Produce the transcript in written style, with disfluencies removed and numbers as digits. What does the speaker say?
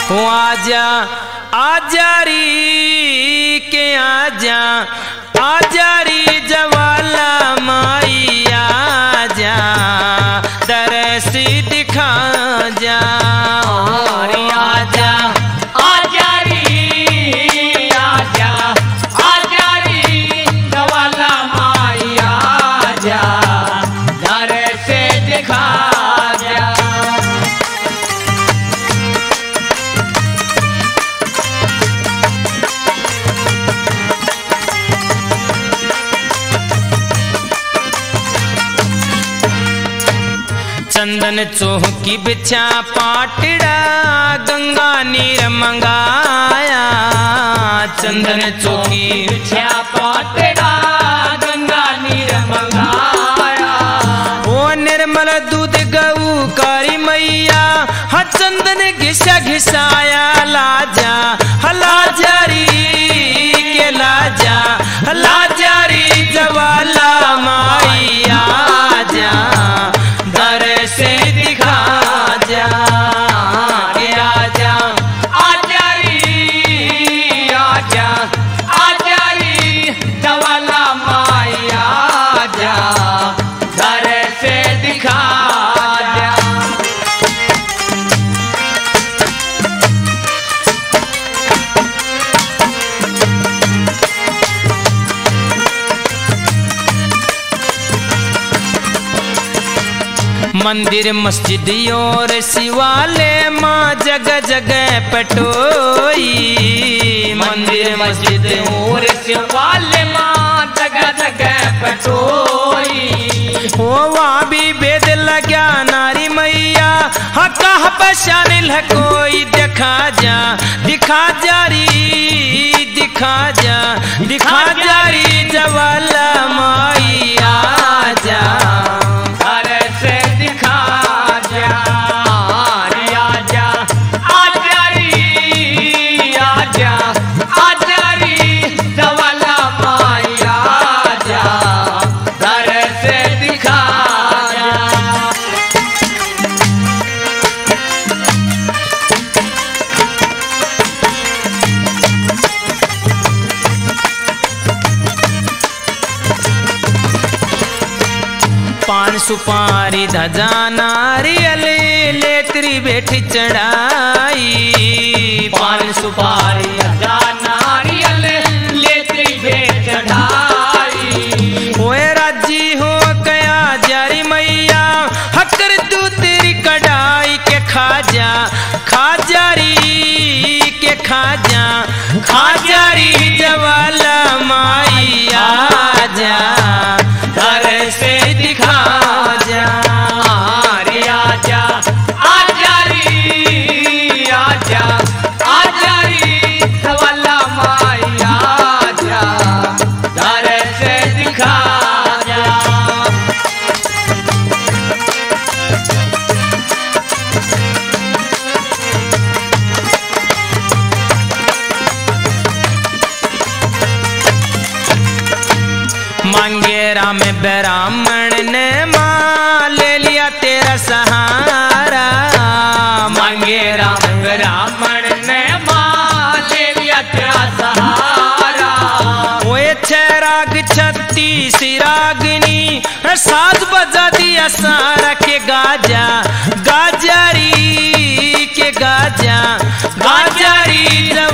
हो आजा आजा री के आजा आजा री जवाला माई आजा दरस दिखा जा रे आजा आजा री आजा आजा री जवाला माई आजा दर से दिखा जा। चंदन चौकी बिछा पाटड़ा गंगा नीर मंगाया चंदन चौकी बिछा पाटड़ा गंगा नीर मंगाया ओ निर्मल दूध गऊ कारी मैया हा चंदन घिसा घिसाया लाजा हलाजा री के लाजा हलाजा री जवाला माई आजा दर से दिखा जा के आजा आजा री आजा आजा री जवाला माई आजा दर से दिखा जा। मंदिर मस्जिद और शिवालय माँ जगह जगह पटोई मंदिर मस्जिद और शिवालय माँ जगह जगह पटोई हो वहाँ भी वेद लगा नारी मैया हाँ कहाँ पहचान कोई दिखा जा री दिखा जा री जवाला माई आजा दर से दिखा जा रे आजा आजा री आजा आजा री जवाला माई आजा दर से दिखा जा। पान सुपारी धजा नारियल लेतरी बैठी चढ़ाई पान सुपारी अजा नारियल लेते भेंट चढ़ाई ओए राजी हो गया जारी मैया हकर तू तेरी कढ़ाई के खाजा री के खाजा री जवाला माई आजा घर से दिखा जा रे आजा आजा री आजा आजा री जवाला माई आजा दर से दिखा जा। मांगेरा में ब्राह्मण ने माँ ले लिया तेरा सहारा मांगेरा ब्राह्मण ने माँ ले लिया तेरा सहारा ओए छैराग छत्तीस रागनी साज बजा दिया सारा के गाजा री के गाजा री